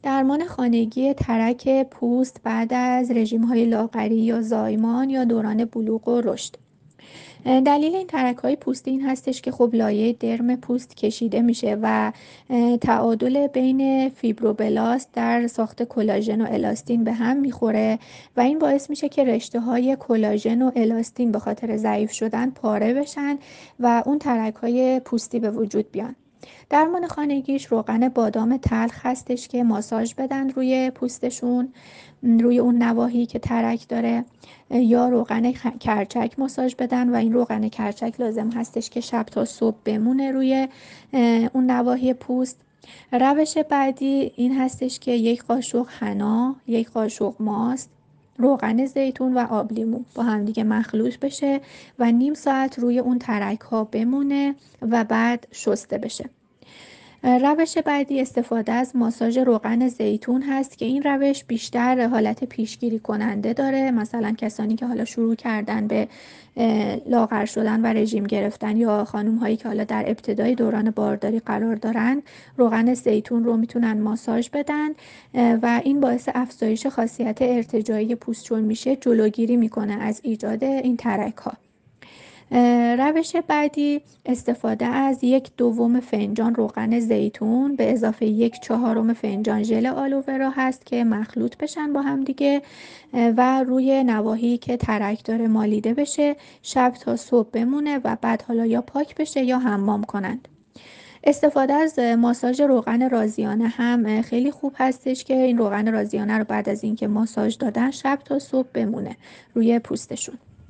درمان خانگی ترک پوست بعد از رژیم‌های لاغری یا زایمان یا دوران بلوغ و رشد. دلیل این ترک‌های پوستی این هستش که خب لایه درم پوست کشیده میشه و تعادل بین فیبروبلاست در ساخت کلاژن و الاستین به هم میخوره و این باعث میشه که رشته‌های کلاژن و الاستین به خاطر ضعیف شدن پاره بشن و اون ترک‌های پوستی به وجود بیان. درمان خانگیش روغن بادام تلخ هستش که ماساژ بدن روی پوستشون، روی اون نواحی که ترک داره، یا روغن کرچک ماساژ بدن و این روغن کرچک لازم هستش که شب تا صبح بمونه روی اون نواحی پوست. روش بعدی این هستش که 1 قاشق حنا، 1 قاشق ماست، روغن زیتون و آب لیمو با هم دیگه مخلوط بشه و نیم ساعت روی اون ترک ها بمونه و بعد شسته بشه. روش بعدی استفاده از ماساژ روغن زیتون هست که این روش بیشتر حالت پیشگیری کننده داره. مثلا کسانی که حالا شروع کردن به لاغر شدن و رژیم گرفتن یا خانم هایی که حالا در ابتدای دوران بارداری قرار دارن، روغن زیتون رو میتونن ماساژ بدن و این باعث افزایش خاصیت ارتجاعی پوست چون میشه جلوگیری میکنه از ایجاد این ترک ها. روش بعدی استفاده از 1/2 فنجان روغن زیتون به اضافه 1/4 فنجان ژل آلوورا هست که مخلوط بشن با هم دیگه و روی نواحی که ترک داره مالیده بشه، شب تا صبح بمونه و بعد حالا یا پاک بشه یا حمام کنند. استفاده از ماساژ روغن رازیانه هم خیلی خوب هستش که این روغن رازیانه رو بعد از اینکه ماساژ دادن شب تا صبح بمونه روی پوستشون.